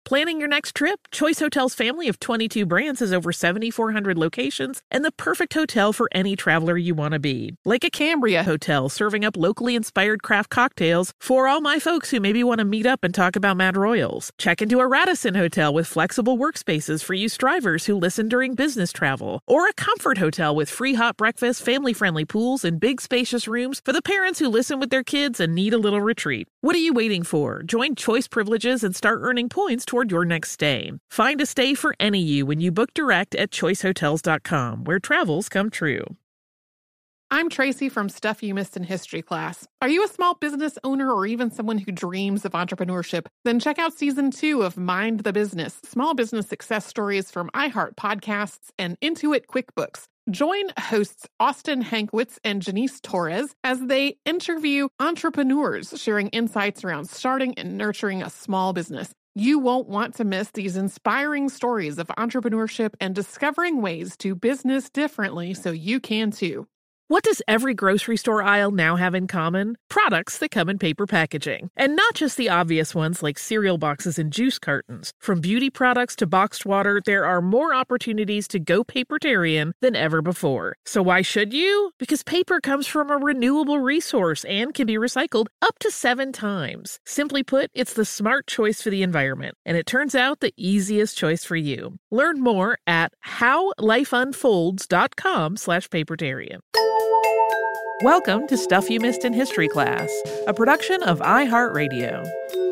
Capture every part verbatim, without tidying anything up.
Planning your next trip? Choice Hotels' family of twenty-two brands has over seven thousand four hundred locations and the perfect hotel for any traveler you want to be. Like a Cambria Hotel, serving up locally inspired craft cocktails for all my folks who maybe want to meet up and talk about Mad Royals. Check into a Radisson Hotel with flexible workspaces for you strivers who listen during business travel. Or a Comfort Hotel with free hot breakfast, family-friendly pools, and big spacious rooms for the parents who listen with their kids and need a little retreat. What are you waiting for? Join Choice Privileges and start earning points toward your next stay. Find a stay for any you when you book direct at choice hotels dot com, where travels come true. I'm Tracy from Stuff You Missed in History class. Are you a small business owner or even someone who dreams of entrepreneurship? Then check out season two of Mind the Business, small business success stories from iHeart Podcasts and Intuit QuickBooks. Join hosts Austin Hankwitz and Janice Torres as they interview entrepreneurs sharing insights around starting and nurturing a small business. You won't want to miss these inspiring stories of entrepreneurship and discovering ways to business differently so you can too. What does every grocery store aisle now have in common? Products that come in paper packaging. And not just the obvious ones like cereal boxes and juice cartons. From beauty products to boxed water, there are more opportunities to go papertarian than ever before. So why should you? Because paper comes from a renewable resource and can be recycled up to seven times. Simply put, it's the smart choice for the environment. And it turns out the easiest choice for you. Learn more at howlifeunfolds.com slash papertarian. Welcome to Stuff You Missed in History Class, a production of iHeartRadio.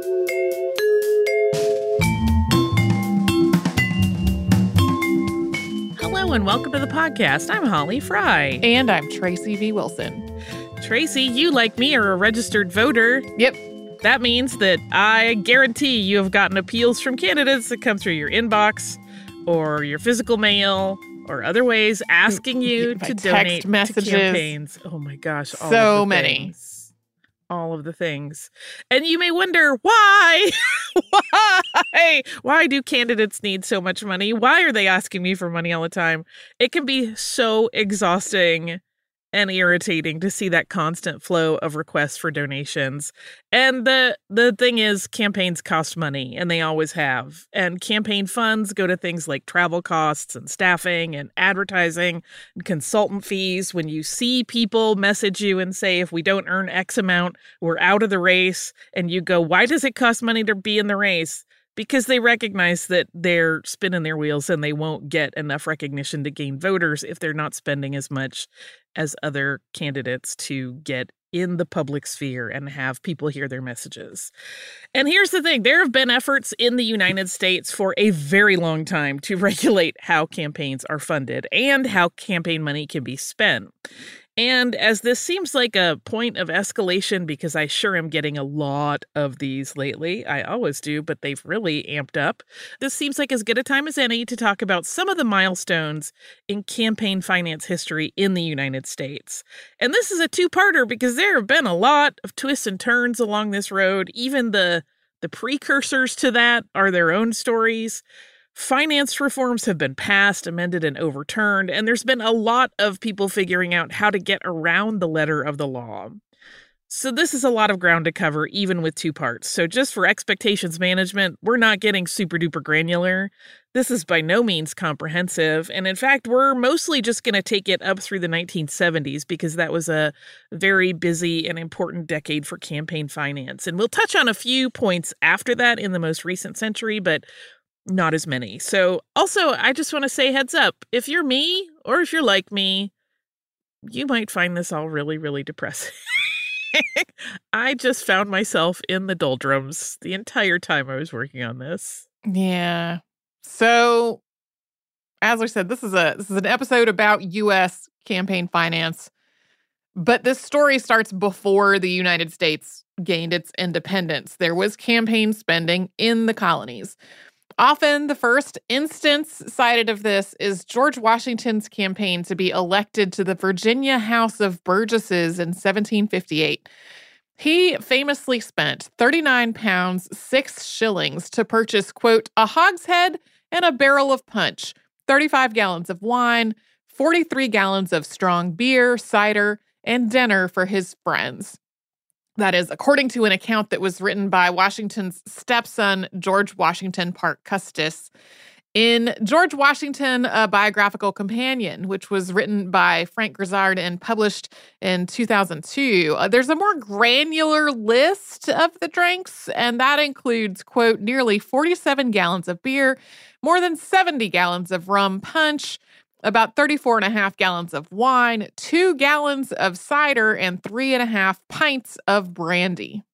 Hello and welcome to the podcast. I'm Holly Fry. And I'm Tracy V. Wilson. Tracy, you, like me, are a registered voter. Yep. That means that I guarantee you have gotten appeals from candidates that come through your inbox or your physical mail or other ways asking you By to text donate messages. to campaigns. Oh my gosh. All So of the many. Things. All of the things. And you may wonder, why? Why? Why do candidates need so much money? Why are they asking me for money all the time? It can be so exhausting and irritating to see that constant flow of requests for donations. And the the thing is, campaigns cost money, and they always have. And campaign funds go to things like travel costs and staffing and advertising and consultant fees. When you see people message you and say, if we don't earn X amount, we're out of the race, and you go, why does it cost money to be in the race? Because they recognize that they're spinning their wheels and they won't get enough recognition to gain voters if they're not spending as much as other candidates to get in the public sphere and have people hear their messages. And here's the thing. There have been efforts in the United States for a very long time to regulate how campaigns are funded and how campaign money can be spent. And as this seems like a point of escalation, because I sure am getting a lot of these lately, I always do, but they've really amped up, this seems like as good a time as any to talk about some of the milestones in campaign finance history in the United States. And this is a two-parter because there have been a lot of twists and turns along this road. Even the, the precursors to that are their own stories. Finance reforms have been passed, amended, and overturned, and there's been a lot of people figuring out how to get around the letter of the law. So this is a lot of ground to cover, even with two parts. So just for expectations management, we're not getting super duper granular. This is by no means comprehensive, and in fact, we're mostly just going to take it up through the nineteen seventies because that was a very busy and important decade for campaign finance. And we'll touch on a few points after that in the most recent century, but not as many. So also, I just want to say heads up, if you're me or if you're like me, you might find this all really, really depressing. I just found myself in the doldrums the entire time I was working on this. Yeah. So, as I said, this is a this is an episode about U S campaign finance, but this story starts before the United States gained its independence. There was campaign spending in the colonies. Often, the first instance cited of this is George Washington's campaign to be elected to the Virginia House of Burgesses in seventeen fifty-eight. He famously spent thirty-nine pounds, six shillings to purchase, quote, a hogshead and a barrel of punch, thirty-five gallons of wine, forty-three gallons of strong beer, cider, and dinner for his friends. That is, according to an account that was written by Washington's stepson, George Washington Parke Custis, in George Washington, A Biographical Companion, which was written by Frank Grizzard and published in two thousand two. Uh, there's a more granular list of the drinks, and that includes, quote, nearly forty-seven gallons of beer, more than seventy gallons of rum punch, about thirty-four and a half gallons of wine, two gallons of cider, and three and a half pints of brandy.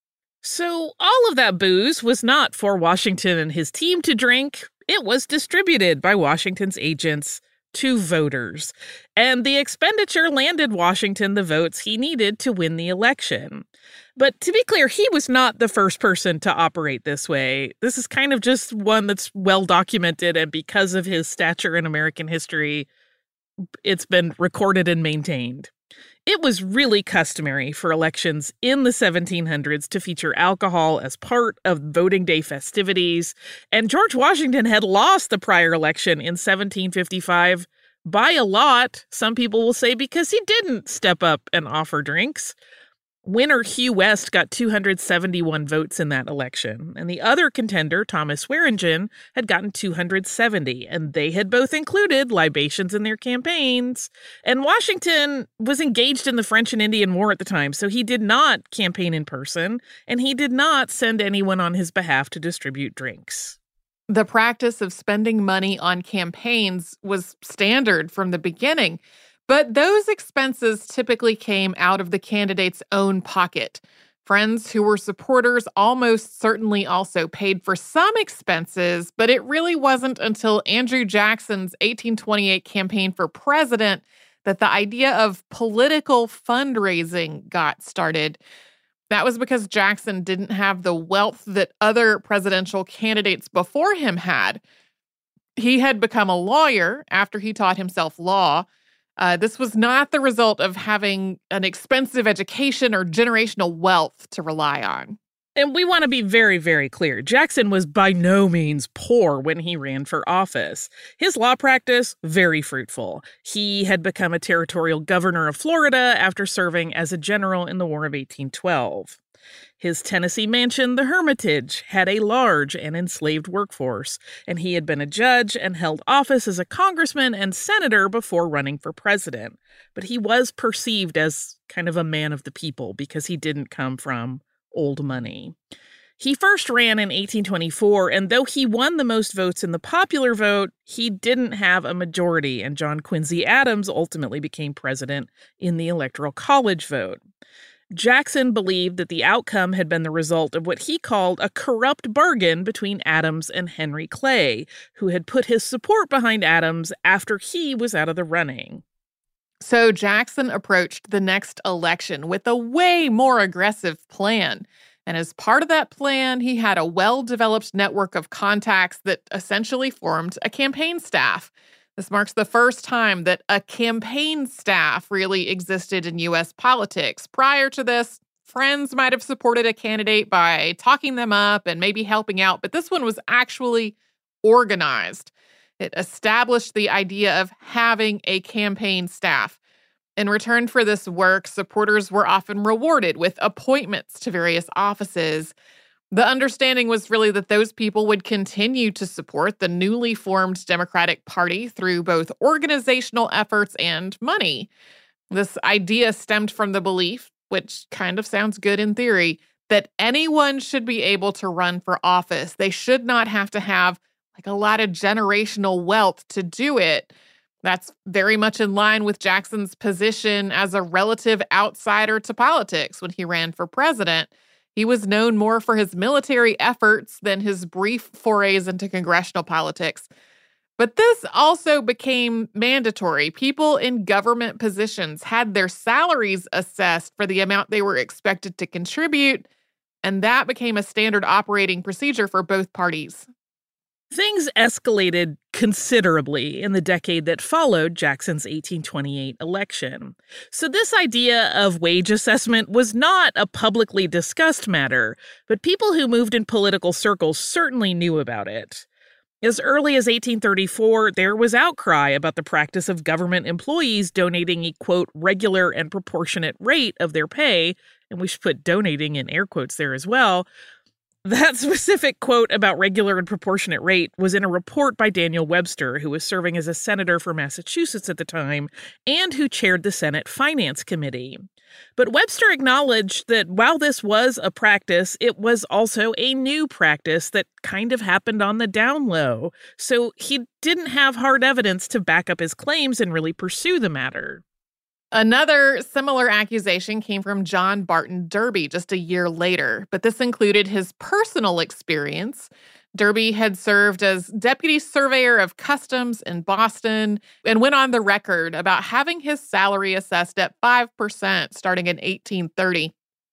So all of that booze was not for Washington and his team to drink. It was distributed by Washington's agents to voters, and the expenditure landed Washington the votes he needed to win the election. But to be clear, he was not the first person to operate this way. This is kind of just one that's well documented, and because of his stature in American history, it's been recorded and maintained. It was really customary for elections in the seventeen hundreds to feature alcohol as part of voting day festivities, and George Washington had lost the prior election in seventeen fifty-five by a lot, some people will say, because he didn't step up and offer drinks. Winner Hugh West got two hundred seventy-one votes in that election, and the other contender, Thomas Swearingen, had gotten two hundred seventy, and they had both included libations in their campaigns. And Washington was engaged in the French and Indian War at the time, so he did not campaign in person, and he did not send anyone on his behalf to distribute drinks. The practice of spending money on campaigns was standard from the beginning. But those expenses typically came out of the candidate's own pocket. Friends who were supporters almost certainly also paid for some expenses, but it really wasn't until Andrew Jackson's eighteen twenty-eight campaign for president that the idea of political fundraising got started. That was because Jackson didn't have the wealth that other presidential candidates before him had. He had become a lawyer after he taught himself law. Uh, this was not the result of having an expensive education or generational wealth to rely on. And we want to be very, very clear. Jackson was by no means poor when he ran for office. His law practice, very fruitful. He had become a territorial governor of Florida after serving as a general in the War of eighteen twelve. His Tennessee mansion, the Hermitage, had a large and enslaved workforce, and he had been a judge and held office as a congressman and senator before running for president. But he was perceived as kind of a man of the people because he didn't come from old money. He first ran in eighteen twenty-four, and though he won the most votes in the popular vote, he didn't have a majority, and John Quincy Adams ultimately became president in the Electoral College vote. Jackson believed that the outcome had been the result of what he called a corrupt bargain between Adams and Henry Clay, who had put his support behind Adams after he was out of the running. So Jackson approached the next election with a way more aggressive plan. And as part of that plan, he had a well-developed network of contacts that essentially formed a campaign staff. This marks the first time that a campaign staff really existed in U S politics. Prior to this, friends might have supported a candidate by talking them up and maybe helping out, but this one was actually organized. It established the idea of having a campaign staff. In return for this work, supporters were often rewarded with appointments to various offices. The understanding was really that those people would continue to support the newly formed Democratic Party through both organizational efforts and money. This idea stemmed from the belief, which kind of sounds good in theory, that anyone should be able to run for office. They should not have to have like a lot of generational wealth to do it. That's very much in line with Jackson's position as a relative outsider to politics when he ran for president. He was known more for his military efforts than his brief forays into congressional politics. But this also became mandatory. People in government positions had their salaries assessed for the amount they were expected to contribute, and that became a standard operating procedure for both parties. Things escalated considerably in the decade that followed Jackson's eighteen twenty-eight election. So this idea of wage assessment was not a publicly discussed matter, but people who moved in political circles certainly knew about it. As early as eighteen thirty-four, there was outcry about the practice of government employees donating a, quote, regular and proportionate rate of their pay, and we should put donating in air quotes there as well. That specific quote about regular and proportionate rate was in a report by Daniel Webster, who was serving as a senator for Massachusetts at the time and who chaired the Senate Finance Committee. But Webster acknowledged that while this was a practice, it was also a new practice that kind of happened on the down low. So he didn't have hard evidence to back up his claims and really pursue the matter. Another similar accusation came from John Barton Derby just a year later, but this included his personal experience. Derby had served as deputy surveyor of customs in Boston and went on the record about having his salary assessed at five percent starting in eighteen thirty.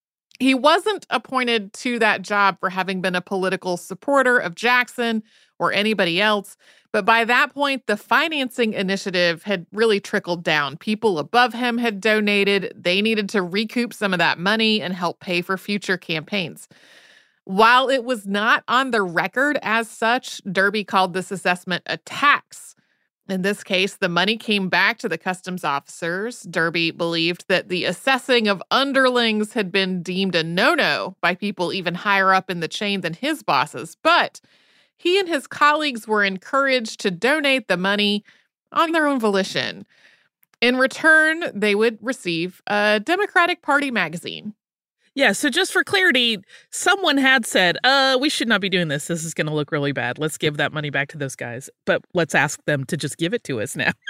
He wasn't appointed to that job for having been a political supporter of Jackson or anybody else, but by that point, the financing initiative had really trickled down. People above him had donated. They needed to recoup some of that money and help pay for future campaigns. While it was not on the record as such, Derby called this assessment a tax. In this case, the money came back to the customs officers. Derby believed that the assessing of underlings had been deemed a no-no by people even higher up in the chain than his bosses, but he and his colleagues were encouraged to donate the money on their own volition. In return, they would receive a Democratic Party magazine. Yeah, so just for clarity, someone had said, uh, we should not be doing this. This is going to look really bad. Let's give that money back to those guys. But let's ask them to just give it to us now.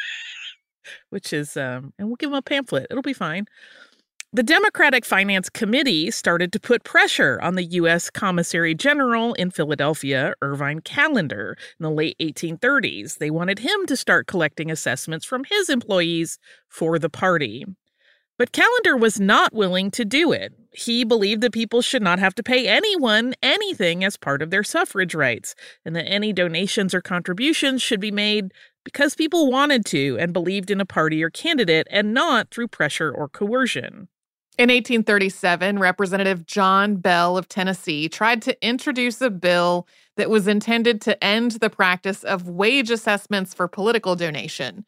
Which is, um, and we'll give them a pamphlet. It'll be fine. The Democratic Finance Committee started to put pressure on the U S Commissary General in Philadelphia, Irvine Callender, in the late eighteen thirties. They wanted him to start collecting assessments from his employees for the party. But Callender was not willing to do it. He believed that people should not have to pay anyone anything as part of their suffrage rights, and that any donations or contributions should be made because people wanted to and believed in a party or candidate and not through pressure or coercion. In eighteen thirty-seven, Representative John Bell of Tennessee tried to introduce a bill that was intended to end the practice of wage assessments for political donation.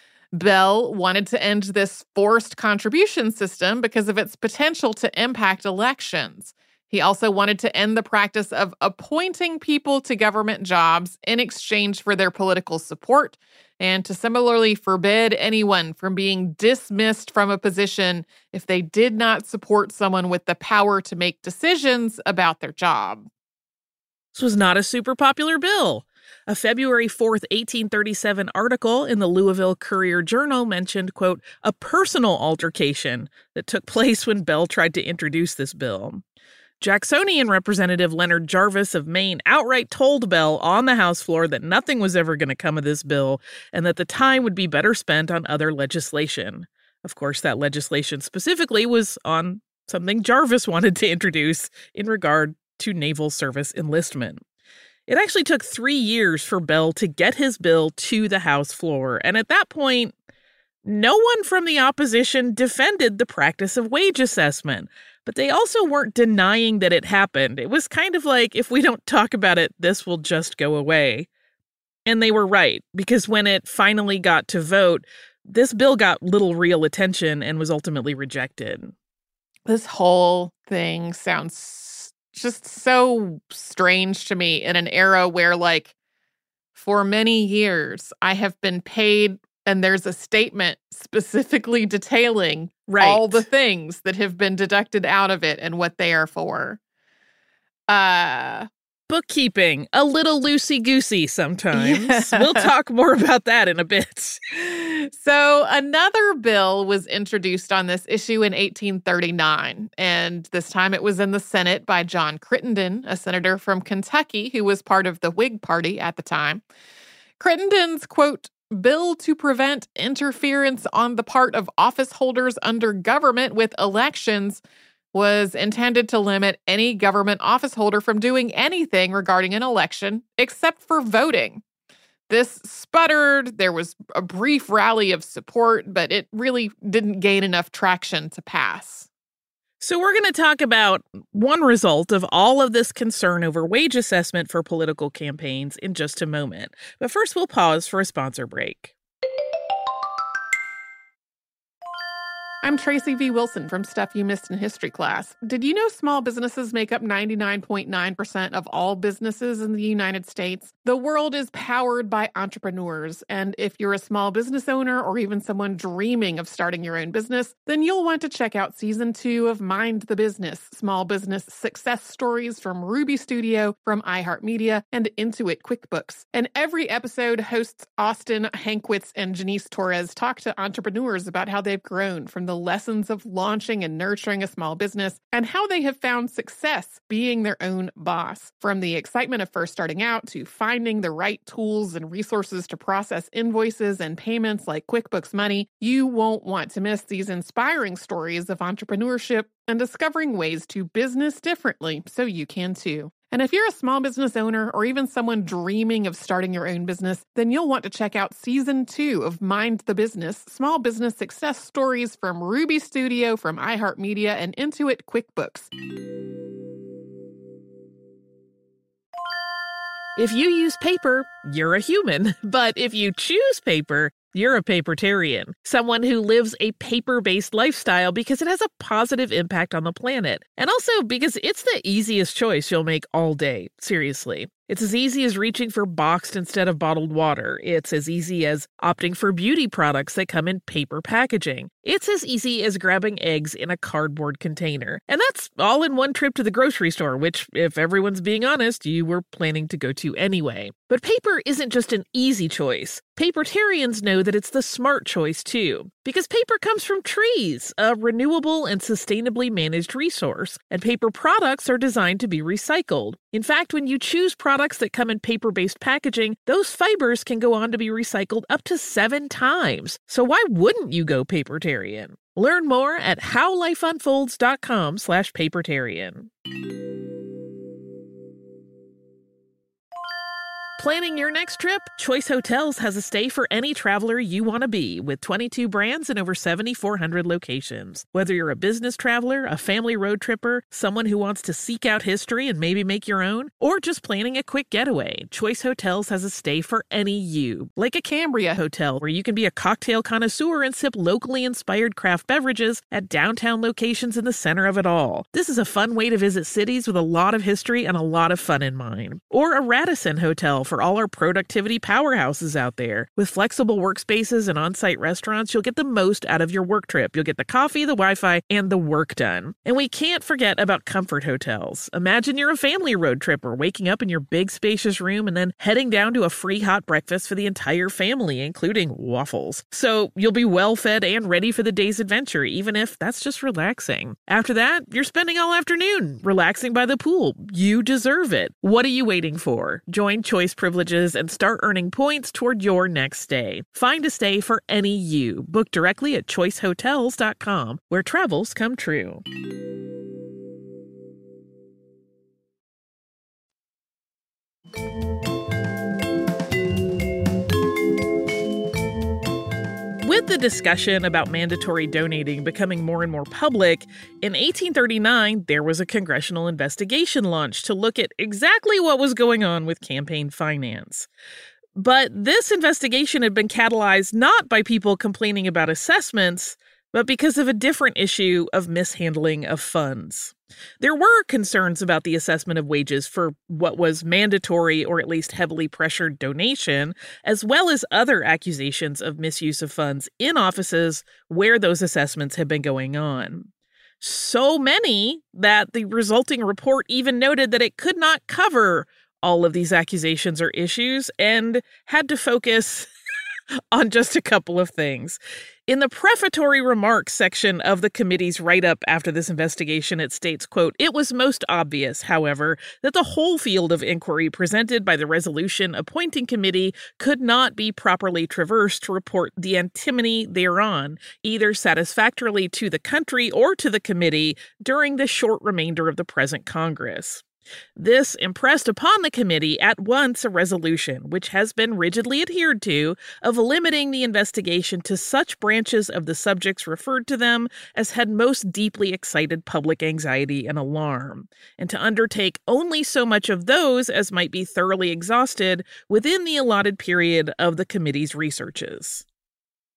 Bell wanted to end this forced contribution system because of its potential to impact elections. He also wanted to end the practice of appointing people to government jobs in exchange for their political support, and to similarly forbid anyone from being dismissed from a position if they did not support someone with the power to make decisions about their job. This was not a super popular bill. A February fourth, eighteen thirty-seven article in the Louisville Courier-Journal mentioned, quote, a personal altercation that took place when Bell tried to introduce this bill. Jacksonian Representative Leonard Jarvis of Maine outright told Bell on the House floor that nothing was ever going to come of this bill and that the time would be better spent on other legislation. Of course, that legislation specifically was on something Jarvis wanted to introduce in regard to naval service enlistment. It actually took three years for Bell to get his bill to the House floor, and at that point, no one from the opposition defended the practice of wage assessment, but they also weren't denying that it happened. It was kind of like, if we don't talk about it, this will just go away. And they were right, because when it finally got to vote, this bill got little real attention and was ultimately rejected. This whole thing sounds just so strange to me in an era where, like, for many years, I have been paid and there's a statement specifically detailing right. all the things that have been deducted out of it and what they are for. Uh, Bookkeeping, a little loosey-goosey sometimes. Yeah. We'll talk more about that in a bit. So another bill was introduced on this issue in eighteen thirty-nine, and this time it was in the Senate by John Crittenden, a senator from Kentucky who was part of the Whig Party at the time. Crittenden's, quote, bill to prevent interference on the part of office holders under government with elections was intended to limit any government office holder from doing anything regarding an election except for voting. This sputtered. There was a brief rally of support, but it really didn't gain enough traction to pass. So we're going to talk about one result of all of this concern over wage assessment for political campaigns in just a moment. But first, we'll pause for a sponsor break. I'm Tracy V. Wilson from Stuff You Missed in History class. Did you know small businesses make up ninety-nine point nine percent of all businesses in the United States? The world is powered by entrepreneurs, and if you're a small business owner or even someone dreaming of starting your own business, then you'll want to check out season two of Mind the Business, small business success stories from Ruby Studio, from iHeartMedia, and Intuit QuickBooks. And every episode, hosts Austin Hankwitz and Janice Torres talk to entrepreneurs about how they've grown from the lessons of launching and nurturing a small business and how they have found success being their own boss. From the excitement of first starting out to finding the right tools and resources to process invoices and payments like QuickBooks Money, you won't want to miss these inspiring stories of entrepreneurship and discovering ways to business differently so you can too. And if you're a small business owner or even someone dreaming of starting your own business, then you'll want to check out season two of Mind the Business, small business success stories from Ruby Studio, from iHeartMedia, and Intuit QuickBooks. If you use paper, you're a human. But if you choose paper, you're a papertarian, someone who lives a paper-based lifestyle because it has a positive impact on the planet. And also because it's the easiest choice you'll make all day, seriously. It's as easy as reaching for boxed instead of bottled water. It's as easy as opting for beauty products that come in paper packaging. It's as easy as grabbing eggs in a cardboard container. And that's all in one trip to the grocery store, which, if everyone's being honest, you were planning to go to anyway. But paper isn't just an easy choice. Papertarians know that it's the smart choice, too. Because paper comes from trees, a renewable and sustainably managed resource. And paper products are designed to be recycled. In fact, when you choose products that come in paper-based packaging, those fibers can go on to be recycled up to seven times. So why wouldn't you go papertarian? Learn more at howlifeunfolds.com slash papertarian. Planning your next trip? Choice Hotels has a stay for any traveler you want to be, with twenty-two brands and over seven thousand four hundred locations. Whether you're a business traveler, a family road tripper, someone who wants to seek out history and maybe make your own, or just planning a quick getaway, Choice Hotels has a stay for any you. Like a Cambria Hotel, where you can be a cocktail connoisseur and sip locally inspired craft beverages at downtown locations in the center of it all. This is a fun way to visit cities with a lot of history and a lot of fun in mind. Or a Radisson Hotel for all our productivity powerhouses out there. With flexible workspaces and on-site restaurants, you'll get the most out of your work trip. You'll get the coffee, the Wi-Fi, and the work done. And we can't forget about Comfort Hotels. Imagine you're a family road tripper, waking up in your big spacious room and then heading down to a free hot breakfast for the entire family, including waffles. So you'll be well fed and ready for the day's adventure, even if that's just relaxing. After that, you're spending all afternoon relaxing by the pool. You deserve it. What are you waiting for? Join Choice Privileges and start earning points toward your next stay. Find a stay for any you. Book directly at choice hotels dot com, where travels come true. With the discussion about mandatory donating becoming more and more public, in eighteen thirty-nine, there was a congressional investigation launched to look at exactly what was going on with campaign finance. But this investigation had been catalyzed not by people complaining about assessments, but because of a different issue of mishandling of funds. There were concerns about the assessment of wages for what was mandatory or at least heavily pressured donation, as well as other accusations of misuse of funds in offices where those assessments had been going on. So many that the resulting report even noted that it could not cover all of these accusations or issues and had to focus on just a couple of things. In the prefatory remarks section of the committee's write-up after this investigation, it states, quote, "It was most obvious, however, that the whole field of inquiry presented by the resolution appointing committee could not be properly traversed to report the antimony thereon, either satisfactorily to the country or to the committee during the short remainder of the present Congress." This impressed upon the committee at once a resolution, which has been rigidly adhered to, of limiting the investigation to such branches of the subjects referred to them as had most deeply excited public anxiety and alarm, and to undertake only so much of those as might be thoroughly exhausted within the allotted period of the committee's researches.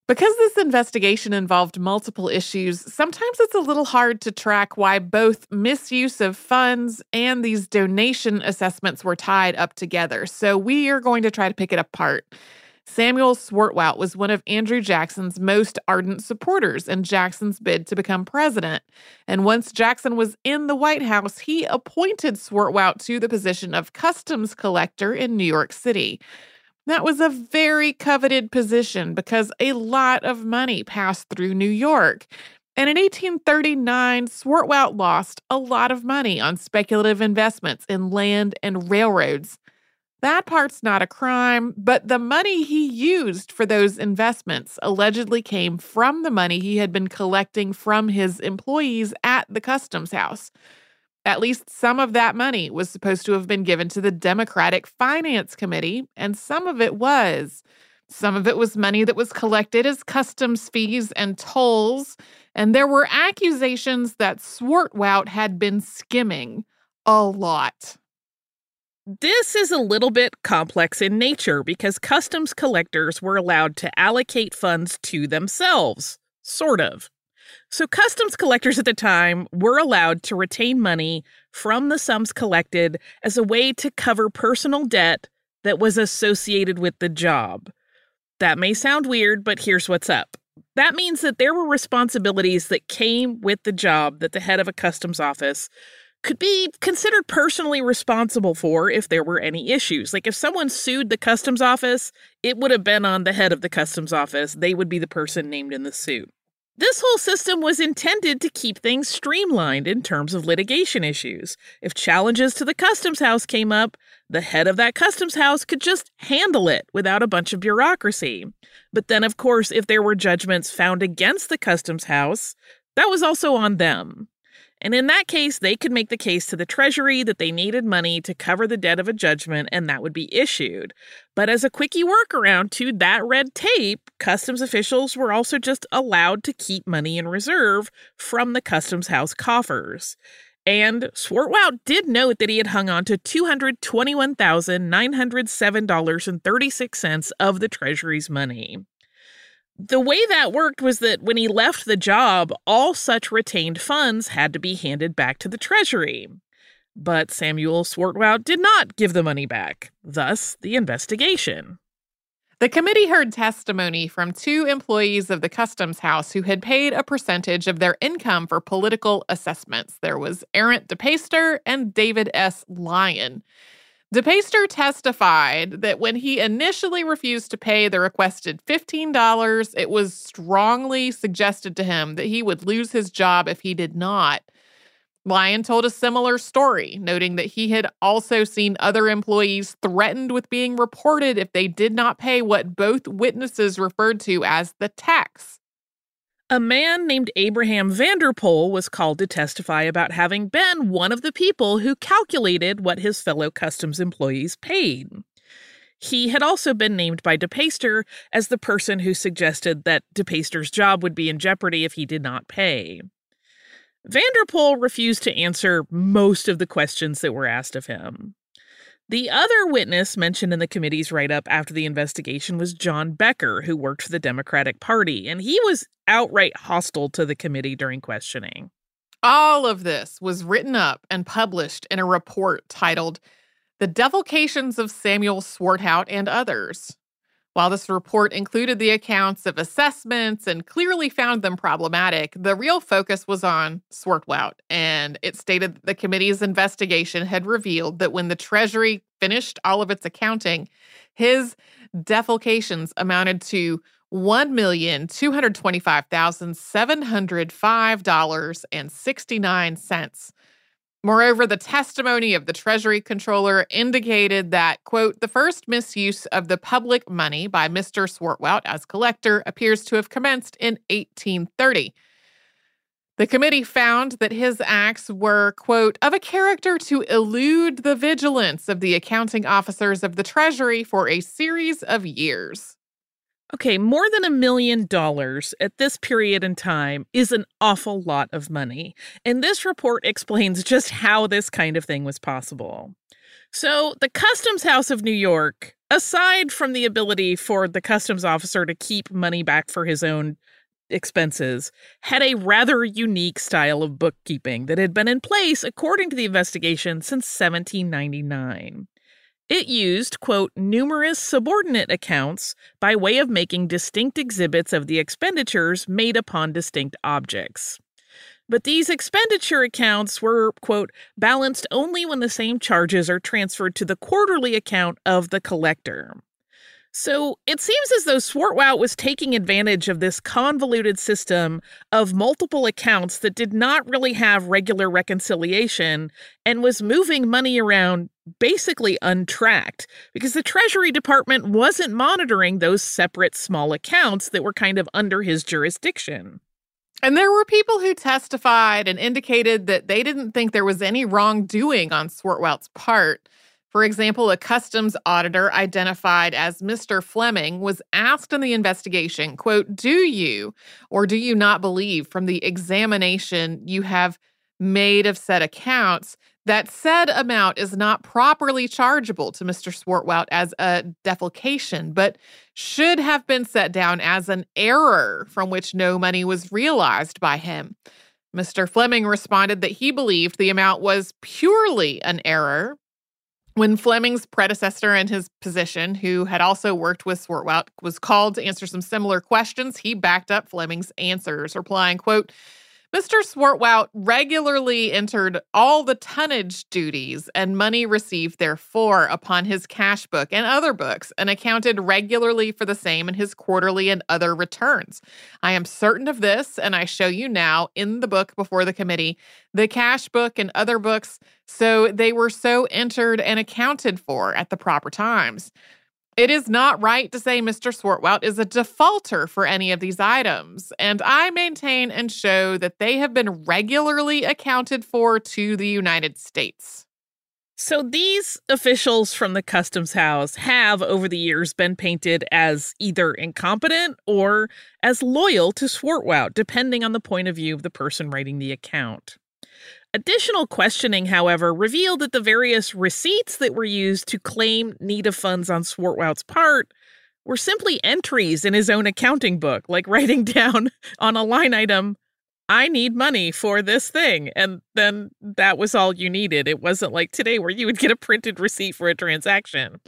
Because this investigation involved multiple issues, sometimes it's a little hard to track why both misuse of funds and these donation assessments were tied up together. So we are going to try to pick it apart. Samuel Swartwout was one of Andrew Jackson's most ardent supporters in Jackson's bid to become president. And once Jackson was in the White House, he appointed Swartwout to the position of customs collector in New York City. That was a very coveted position because a lot of money passed through New York. And in eighteen thirty-nine, Swartwout lost a lot of money on speculative investments in land and railroads. That part's not a crime, but the money he used for those investments allegedly came from the money he had been collecting from his employees at the Customs House. At least some of that money was supposed to have been given to the Democratic Finance Committee, and some of it was. Some of it was money that was collected as customs fees and tolls, and there were accusations that Swartwout had been skimming a lot. This is a little bit complex in nature because customs collectors were allowed to allocate funds to themselves, sort of. So customs collectors at the time were allowed to retain money from the sums collected as a way to cover personal debt that was associated with the job. That may sound weird, but here's what's up. That means that there were responsibilities that came with the job that the head of a customs office could be considered personally responsible for if there were any issues. Like if someone sued the customs office, it would have been on the head of the customs office. They would be the person named in the suit. This whole system was intended to keep things streamlined in terms of litigation issues. If challenges to the customs house came up, the head of that customs house could just handle it without a bunch of bureaucracy. But then, of course, if there were judgments found against the customs house, that was also on them. And in that case, they could make the case to the Treasury that they needed money to cover the debt of a judgment, and that would be issued. But as a quickie workaround to that red tape, customs officials were also just allowed to keep money in reserve from the customs house coffers. And Swartwout did note that he had hung on to two hundred twenty-one thousand nine hundred seven dollars and thirty-six cents of the Treasury's money. The way that worked was that when he left the job, all such retained funds had to be handed back to the Treasury. But Samuel Swartwout did not give the money back, thus the investigation. The committee heard testimony from two employees of the Customs House who had paid a percentage of their income for political assessments. There was Arent DePaster and David S. Lyon. DePaster testified that when he initially refused to pay the requested fifteen dollars, it was strongly suggested to him that he would lose his job if he did not. Lyon told a similar story, noting that he had also seen other employees threatened with being reported if they did not pay what both witnesses referred to as the tax. A man named Abraham Vanderpool was called to testify about having been one of the people who calculated what his fellow customs employees paid. He had also been named by DePaster as the person who suggested that DePaster's job would be in jeopardy if he did not pay. Vanderpool refused to answer most of the questions that were asked of him. The other witness mentioned in the committee's write-up after the investigation was John Becker, who worked for the Democratic Party, and he was outright hostile to the committee during questioning. All of this was written up and published in a report titled The Defalcations of Samuel Swartwout and Others. While this report included the accounts of assessments and clearly found them problematic, the real focus was on Swartwout, and it stated that the committee's investigation had revealed that when the Treasury finished all of its accounting, his defalcations amounted to one million two hundred twenty-five thousand seven hundred five dollars and sixty-nine cents. Moreover, the testimony of the Treasury Comptroller indicated that, quote, the first misuse of the public money by Mister Swartwout as collector appears to have commenced in eighteen thirty. The committee found that his acts were, quote, of a character to elude the vigilance of the accounting officers of the Treasury for a series of years. Okay, more than a million dollars at this period in time is an awful lot of money, and this report explains just how this kind of thing was possible. So the Customs House of New York, aside from the ability for the customs officer to keep money back for his own expenses, had a rather unique style of bookkeeping that had been in place, according to the investigation, since seventeen ninety-nine. It used, quote, numerous subordinate accounts by way of making distinct exhibits of the expenditures made upon distinct objects. But these expenditure accounts were, quote, balanced only when the same charges are transferred to the quarterly account of the collector. So it seems as though Swartwout was taking advantage of this convoluted system of multiple accounts that did not really have regular reconciliation and was moving money around basically untracked because the Treasury Department wasn't monitoring those separate small accounts that were kind of under his jurisdiction. And there were people who testified and indicated that they didn't think there was any wrongdoing on Swartwout's part. For example, a customs auditor identified as Mister Fleming was asked in the investigation, quote, do you or do you not believe from the examination you have made of said accounts that said amount is not properly chargeable to Mister Swartwout as a defalcation, but should have been set down as an error from which no money was realized by him? Mister Fleming responded that he believed the amount was purely an error. When Fleming's predecessor in his position, who had also worked with Swartwout, was called to answer some similar questions, he backed up Fleming's answers, replying, quote, Mister Swartwout regularly entered all the tonnage duties and money received therefor upon his cash book and other books, and accounted regularly for the same in his quarterly and other returns. I am certain of this, and I show you now in the book before the committee, the cash book and other books, so they were so entered and accounted for at the proper times. It is not right to say Mister Swartwout is a defaulter for any of these items, and I maintain and show that they have been regularly accounted for to the United States. So these officials from the Customs House have, over the years, been painted as either incompetent or as loyal to Swartwout, depending on the point of view of the person writing the account. Additional questioning, however, revealed that the various receipts that were used to claim need of funds on Swartwout's part were simply entries in his own accounting book, like writing down on a line item, I need money for this thing. And then that was all you needed. It wasn't like today where you would get a printed receipt for a transaction.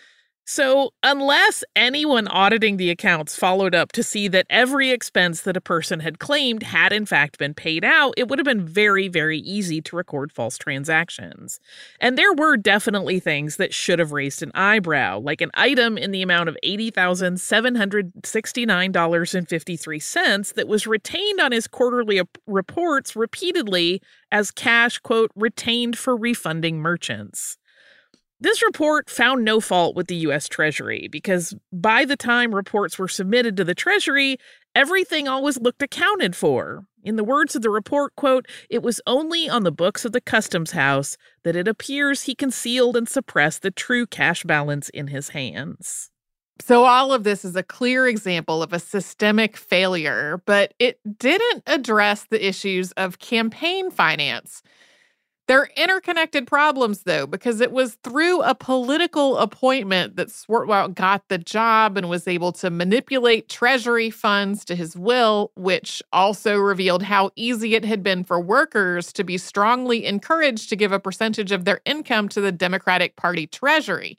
So unless anyone auditing the accounts followed up to see that every expense that a person had claimed had in fact been paid out, it would have been very, very easy to record false transactions. And there were definitely things that should have raised an eyebrow, like an item in the amount of eighty thousand seven hundred sixty-nine dollars and fifty-three cents that was retained on his quarterly reports repeatedly as cash, quote, retained for refunding merchants. This report found no fault with the U S Treasury because by the time reports were submitted to the Treasury, everything always looked accounted for. In the words of the report, quote, it was only on the books of the Customs House that it appears he concealed and suppressed the true cash balance in his hands. So all of this is a clear example of a systemic failure, but it didn't address the issues of campaign finance. They're interconnected problems, though, because it was through a political appointment that Swartwout got the job and was able to manipulate Treasury funds to his will, which also revealed how easy it had been for workers to be strongly encouraged to give a percentage of their income to the Democratic Party Treasury.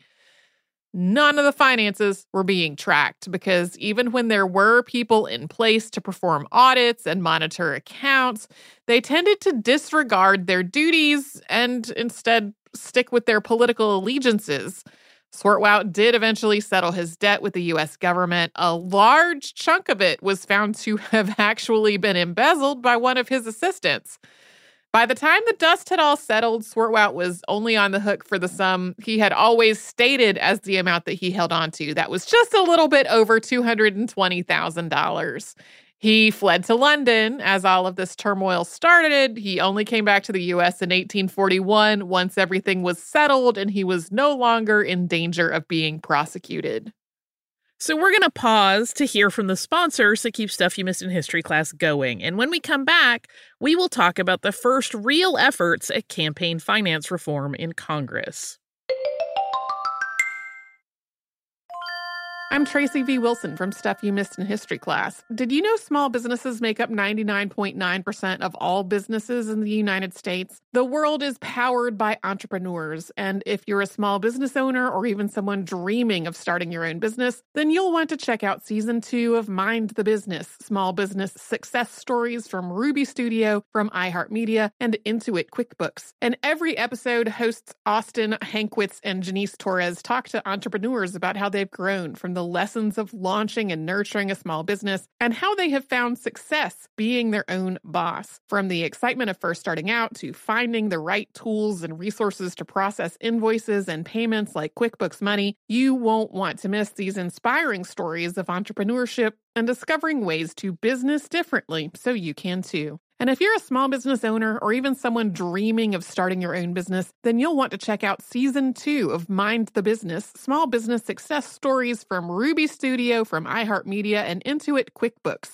None of the finances were being tracked because even when there were people in place to perform audits and monitor accounts, they tended to disregard their duties and instead stick with their political allegiances. Swartwout did eventually settle his debt with the U S government. A large chunk of it was found to have actually been embezzled by one of his assistants. By the time the dust had all settled, Swartwout was only on the hook for the sum he had always stated as the amount that he held on to. That was just a little bit over two hundred twenty thousand dollars. He fled to London as all of this turmoil started. He only came back to the U S in eighteen forty-one once everything was settled and he was no longer in danger of being prosecuted. So we're going to pause to hear from the sponsors to keep Stuff You Missed in History class going. And when we come back, we will talk about the first real efforts at campaign finance reform in Congress. I'm Tracy V. Wilson from Stuff You Missed in History class. Did you know small businesses make up ninety-nine point nine percent of all businesses in the United States? The world is powered by entrepreneurs, and if you're a small business owner or even someone dreaming of starting your own business, then you'll want to check out season two of Mind the Business, small business success stories from Ruby Studio, from iHeartMedia, and Intuit QuickBooks. And every episode, hosts Austin Hankwitz and Janice Torres talk to entrepreneurs about how they've grown from the lessons of launching and nurturing a small business and how they have found success being their own boss. From the excitement of first starting out to finding the right tools and resources to process invoices and payments like QuickBooks Money, you won't want to miss these inspiring stories of entrepreneurship and discovering ways to business differently so you can too. And if you're a small business owner or even someone dreaming of starting your own business, then you'll want to check out season two of Mind the Business, small business success stories from Ruby Studio, from iHeartMedia, and Intuit QuickBooks.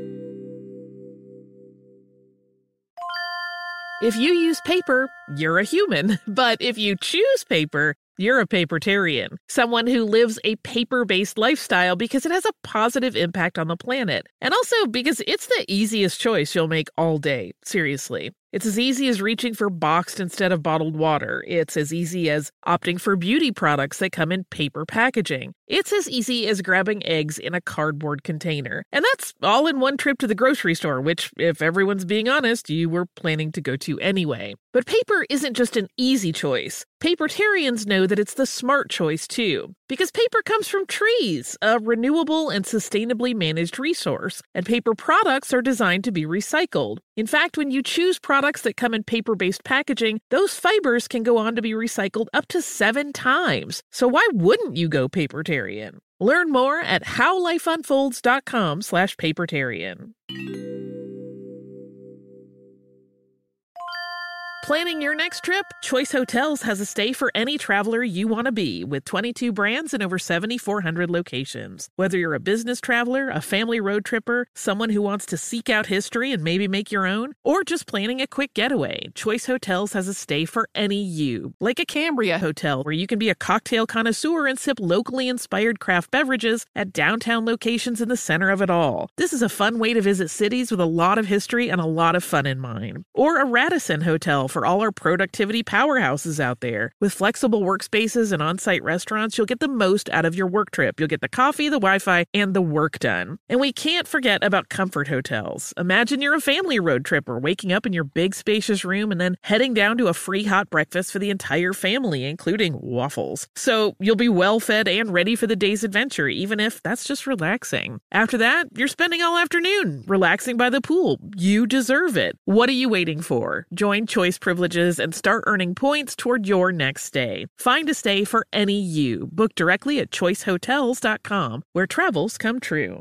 If you use paper, you're a human. But if you choose paper, you're a papertarian, someone who lives a paper-based lifestyle because it has a positive impact on the planet. And also because it's the easiest choice you'll make all day, seriously. It's as easy as reaching for boxed instead of bottled water. It's as easy as opting for beauty products that come in paper packaging. It's as easy as grabbing eggs in a cardboard container. And that's all in one trip to the grocery store, which, if everyone's being honest, you were planning to go to anyway. But paper isn't just an easy choice. Papertarians know that it's the smart choice, too. Because paper comes from trees, a renewable and sustainably managed resource. And paper products are designed to be recycled. In fact, when you choose products that come in paper-based packaging, those fibers can go on to be recycled up to seven times. So why wouldn't you go papertarian? Learn more at howlifeunfolds.com slash papertarian. Planning your next trip? Choice Hotels has a stay for any traveler you want to be, with twenty-two brands and over seven thousand four hundred locations. Whether you're a business traveler, a family road tripper, someone who wants to seek out history and maybe make your own, or just planning a quick getaway, Choice Hotels has a stay for any you. Like a Cambria Hotel, where you can be a cocktail connoisseur and sip locally inspired craft beverages at downtown locations in the center of it all. This is a fun way to visit cities with a lot of history and a lot of fun in mind. Or a Radisson Hotel for all our productivity powerhouses out there. With flexible workspaces and on-site restaurants, you'll get the most out of your work trip. You'll get the coffee, the Wi-Fi, and the work done. And we can't forget about comfort hotels. Imagine you're a family road tripper, waking up in your big spacious room and then heading down to a free hot breakfast for the entire family, including waffles. So you'll be well fed and ready for the day's adventure, even if that's just relaxing. After that, you're spending all afternoon relaxing by the pool. You deserve it. What are you waiting for? Join Choice Privileges and start earning points toward your next stay. Find a stay for any you. Book directly at choice hotels dot com, where travels come true.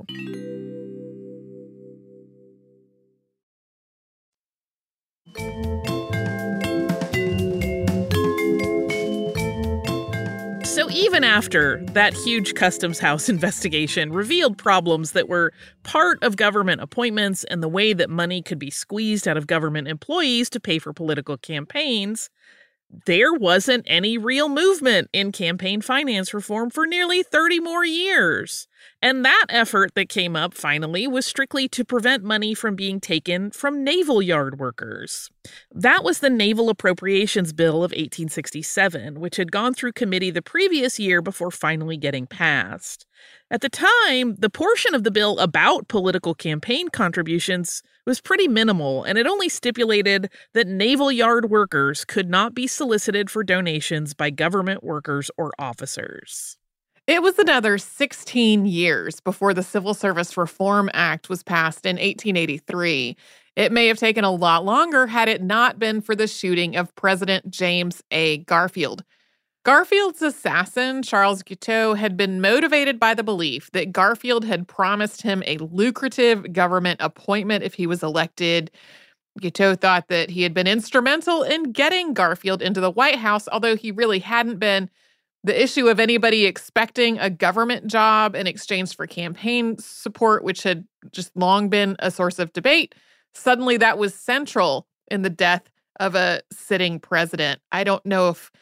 So even after that huge Customs House investigation revealed problems that were part of government appointments and the way that money could be squeezed out of government employees to pay for political campaigns, there wasn't any real movement in campaign finance reform for nearly thirty more years. And that effort that came up finally was strictly to prevent money from being taken from naval yard workers. That was the Naval Appropriations Bill of eighteen sixty-seven, which had gone through committee the previous year before finally getting passed. At the time, the portion of the bill about political campaign contributions was pretty minimal, and it only stipulated that naval yard workers could not be solicited for donations by government workers or officers. It was another sixteen years before the Civil Service Reform Act was passed in eighteen eighty-three. It may have taken a lot longer had it not been for the shooting of President James A. Garfield. Garfield's assassin, Charles Guiteau, had been motivated by the belief that Garfield had promised him a lucrative government appointment if he was elected. Guiteau thought that he had been instrumental in getting Garfield into the White House, although he really hadn't been. The issue of anybody expecting a government job in exchange for campaign support, which had just long been a source of debate, suddenly that was central in the death of a sitting president. I don't know if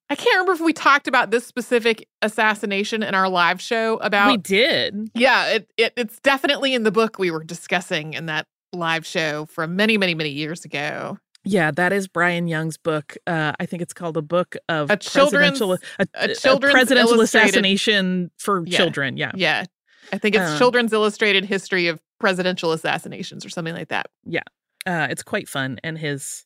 I can't remember if we talked about this specific assassination in our live show about. We did. Yeah, it, it it's definitely in the book we were discussing in that live show from many, many, many years ago. Yeah, that is Brian Young's book. Uh, I think it's called A Book of A children's, presidential, a, a children's a presidential illustrated- assassination for Yeah. children. Yeah. Yeah. I think it's Um, Children's Illustrated History of Presidential Assassinations or something like that. Uh, it's quite fun. And his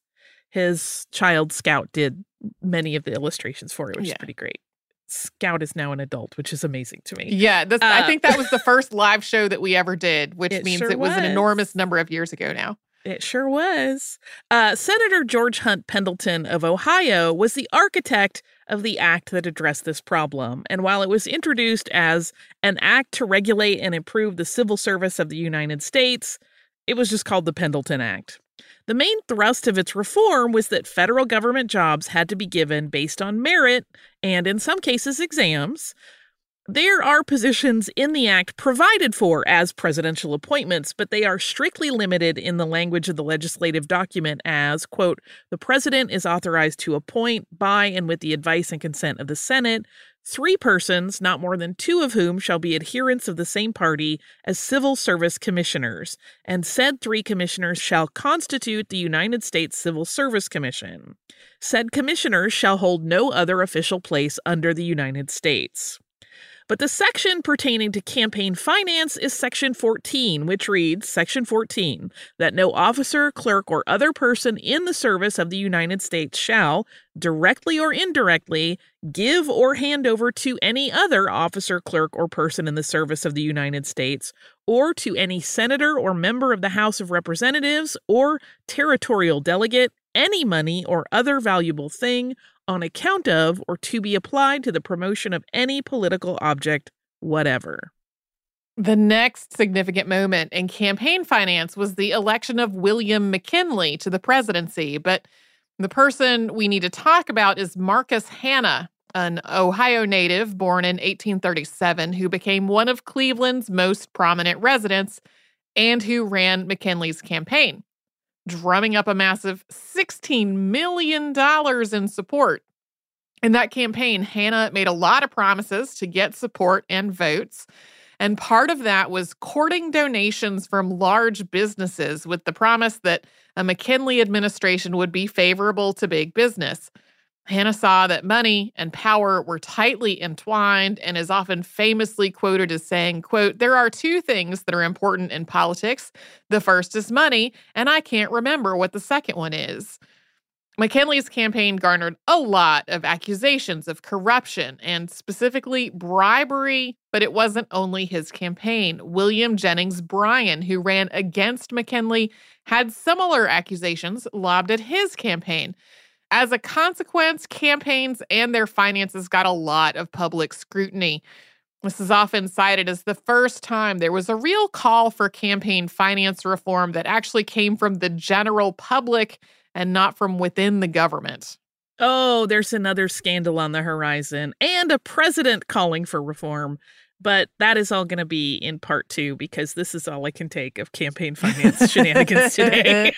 his child Scout did many of the illustrations for it, which Yeah. is pretty great. Scout is now an adult, which is amazing to me. Yeah, this, I Uh, think that was the first live show that we ever did, which It means sure it was an was. enormous number of years ago now. It sure was. Uh, Senator George Hunt Pendleton of Ohio was the architect of the act that addressed this problem. And while it was introduced as an act to regulate and improve the civil service of the United States, it was just called the Pendleton Act. The main thrust of its reform was that federal government jobs had to be given based on merit and, in some cases, exams. There are positions in the act provided for as presidential appointments, but they are strictly limited in the language of the legislative document as, quote, the president is authorized to appoint by and with the advice and consent of the Senate three persons, not more than two of whom shall be adherents of the same party, as civil service commissioners, and said three commissioners shall constitute the United States Civil Service Commission. Said commissioners shall hold no other official place under the United States. But the section pertaining to campaign finance is Section fourteen, which reads, Section fourteen, that no officer, clerk, or other person in the service of the United States shall, directly or indirectly, give or hand over to any other officer, clerk, or person in the service of the United States, or to any senator or member of the House of Representatives or territorial delegate, any money or other valuable thing on account of or to be applied to the promotion of any political object whatever. The next significant moment in campaign finance was the election of William McKinley to the presidency. But the person we need to talk about is Marcus Hanna, an Ohio native born in eighteen thirty-seven who became one of Cleveland's most prominent residents and who ran McKinley's campaign, drumming up a massive sixteen million dollars in support. In that campaign, Hanna made a lot of promises to get support and votes. And part of that was courting donations from large businesses with the promise that a McKinley administration would be favorable to big business. Hanna saw that money and power were tightly entwined and is often famously quoted as saying, quote, there are two things that are important in politics. The first is money, and I can't remember what the second one is. McKinley's campaign garnered a lot of accusations of corruption and specifically bribery, but it wasn't only his campaign. William Jennings Bryan, who ran against McKinley, had similar accusations lobbed at his campaign. As a consequence, campaigns and their finances got a lot of public scrutiny. This is often cited as the first time there was a real call for campaign finance reform that actually came from the general public and not from within the government. Oh, there's another scandal on the horizon and a president calling for reform. But that is all going to be in part two because this is all I can take of campaign finance shenanigans today.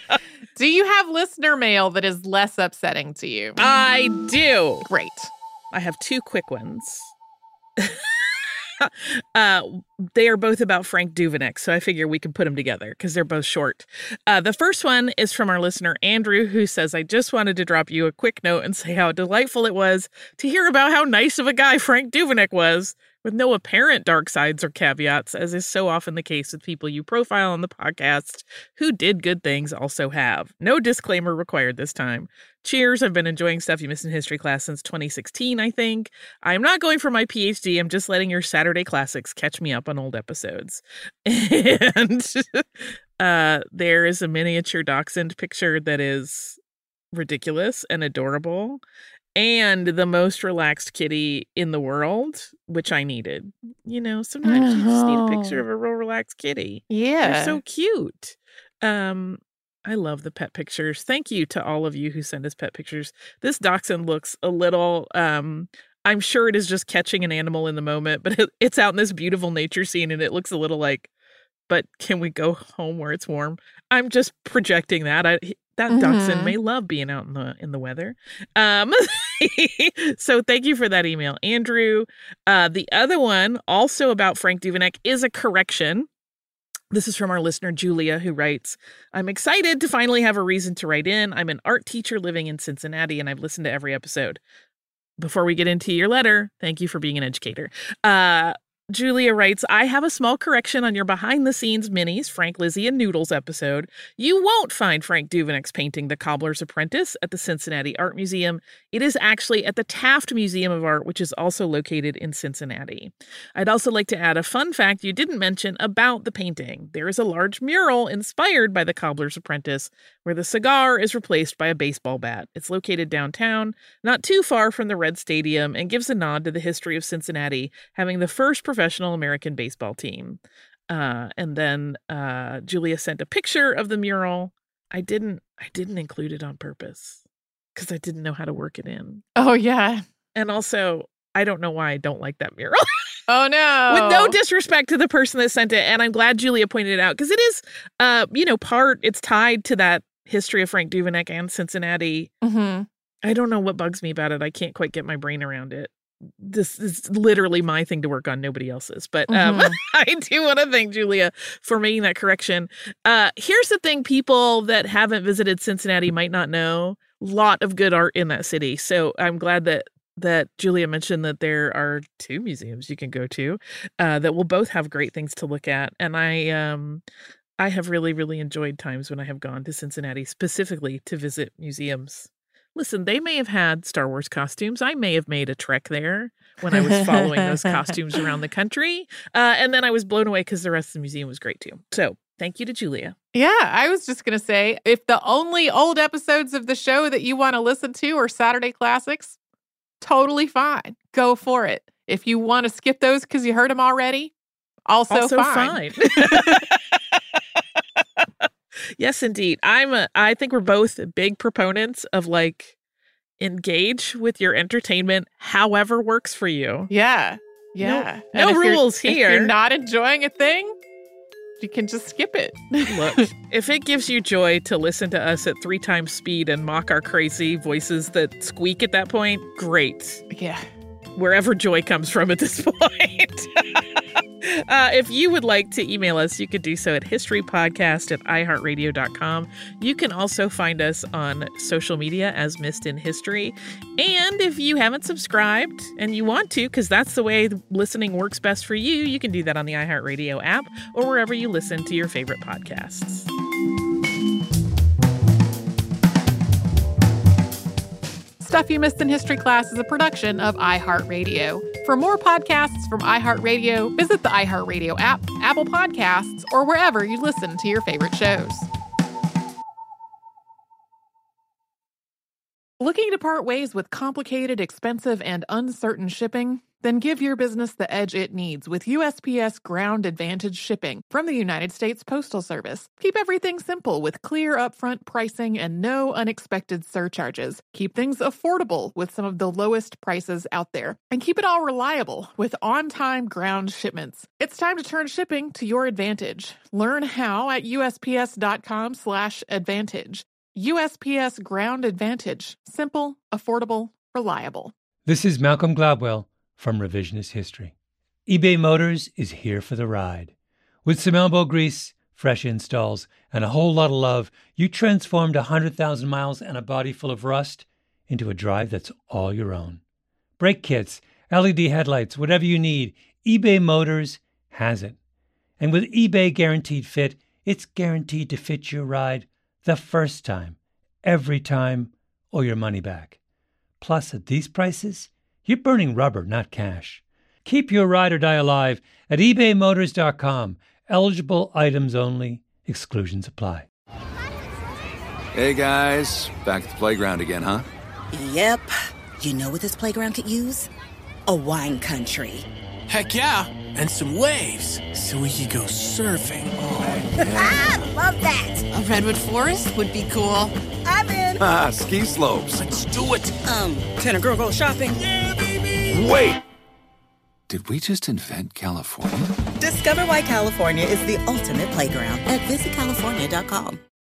Do you have listener mail that is less upsetting to you? I do. Great. I have two quick ones. uh, they are both about Frank Duveneck, so I figure we can put them together because they're both short. Uh, the first one is from our listener, Andrew, who says, I just wanted to drop you a quick note and say how delightful it was to hear about how nice of a guy Frank Duveneck was, with no apparent dark sides or caveats, as is so often the case with people you profile on the podcast who did good things also have. No disclaimer required this time. Cheers, I've been enjoying Stuff You Missed in History class since twenty sixteen, I think. I am not going for my P H D, I'm just letting your Saturday classics catch me up on old episodes. And uh, there is a miniature dachshund picture that is ridiculous and adorable. And the most relaxed kitty in the world, which I needed. You know, sometimes you just need a picture of a real relaxed kitty. Yeah. They're so cute. Um, I love the pet pictures. Thank you to all of you who send us pet pictures. This dachshund looks a little, um, I'm sure it is just catching an animal in the moment, but it, it's out in this beautiful nature scene and it looks a little like, but can we go home where it's warm? I'm just projecting that. I, that Mhm. dachshund may love being out in the in the weather. Um, So thank you for that email, Andrew. Uh, the other one, also about Frank Duveneck, is a correction. This is from our listener, Julia, who writes, I'm excited to finally have a reason to write in. I'm an art teacher living in Cincinnati, and I've listened to every episode. Before we get into your letter, thank you for being an educator. Uh, Julia writes, I have a small correction on your behind-the-scenes minis, Frank, Lizzie, and Noodles episode. You won't find Frank Duveneck's painting The Cobbler's Apprentice at the Cincinnati Art Museum. It is actually at the Taft Museum of Art, which is also located in Cincinnati. I'd also like to add a fun fact you didn't mention about the painting. There is a large mural inspired by The Cobbler's Apprentice, where the cigar is replaced by a baseball bat. It's located downtown, not too far from the Red Stadium, and gives a nod to the history of Cincinnati having the first professional American baseball team. Uh, and then uh, Julia sent a picture of the mural. I didn't I didn't include it on purpose because I didn't know how to work it in. Oh, yeah. And also, I don't know why I don't like that mural. Oh, no. With no disrespect to the person that sent it. And I'm glad Julia pointed it out because it is, uh, you know, part, it's tied to that history of Frank Duveneck and Cincinnati. Mm-hmm. I don't know what bugs me about it. I can't quite get my brain around it. This is literally my thing to work on, nobody else's. But um, mm-hmm. I do want to thank Julia for making that correction. Uh, here's the thing people that haven't visited Cincinnati might not know. Lot of good art in that city. So I'm glad that that Julia mentioned that there are two museums you can go to uh, that will both have great things to look at. And I um, I have really, really enjoyed times when I have gone to Cincinnati specifically to visit museums. Listen, they may have had Star Wars costumes. I may have made a trek there when I was following those costumes around the country. Uh, and then I was blown away because the rest of the museum was great too. So thank you to Julia. Yeah, I was just going to say, if the only old episodes of the show that you want to listen to are Saturday classics, totally fine. Go for it. If you want to skip those because you heard them already, also, also fine. fine. Yes, indeed. I'm a, I think we're both big proponents of like engage with your entertainment however works for you. Yeah. Yeah. No, no rules here. If you're not enjoying a thing, you can just skip it. Look, if it gives you joy to listen to us at three times speed and mock our crazy voices that squeak at that point, great. Yeah. Wherever joy comes from at this point. Uh, if you would like to email us, you could do so at historypodcast at i heart radio dot com. You can also find us on social media as Missed in History. And if you haven't subscribed and you want to, because that's the way listening works best for you, you can do that on the iHeartRadio app or wherever you listen to your favorite podcasts. Stuff You Missed in History Class is a production of iHeartRadio. For more podcasts from iHeartRadio, visit the iHeartRadio app, Apple Podcasts, or wherever you listen to your favorite shows. Looking to part ways with complicated, expensive, and uncertain shipping? Then give your business the edge it needs with U S P S Ground Advantage shipping from the United States Postal Service. Keep everything simple with clear upfront pricing and no unexpected surcharges. Keep things affordable with some of the lowest prices out there. And keep it all reliable with on-time ground shipments. It's time to turn shipping to your advantage. Learn how at U S P S dot com slash advantage. U S P S Ground Advantage. Simple, affordable, reliable. This is Malcolm Gladwell from Revisionist History. eBay Motors is here for the ride. With some elbow grease, fresh installs, and a whole lot of love, you transformed one hundred thousand miles and a body full of rust into a drive that's all your own. Brake kits, L E D headlights, whatever you need, eBay Motors has it. And with eBay Guaranteed Fit, it's guaranteed to fit your ride the first time, every time, or your money back. Plus, at these prices, you're burning rubber, not cash. Keep your ride or die alive at ebay motors dot com. Eligible items only. Exclusions apply. Hey, guys. Back at the playground again, huh? Yep. You know what this playground could use? A wine country. Heck yeah. And some waves so we could go surfing. Oh, yeah. I love that. A redwood forest would be cool. I'm in. Ah, ski slopes. Let's do it. Um, can a girl go shopping? Yeah, baby. Wait. Did we just invent California? Discover why California is the ultimate playground at visit california dot com.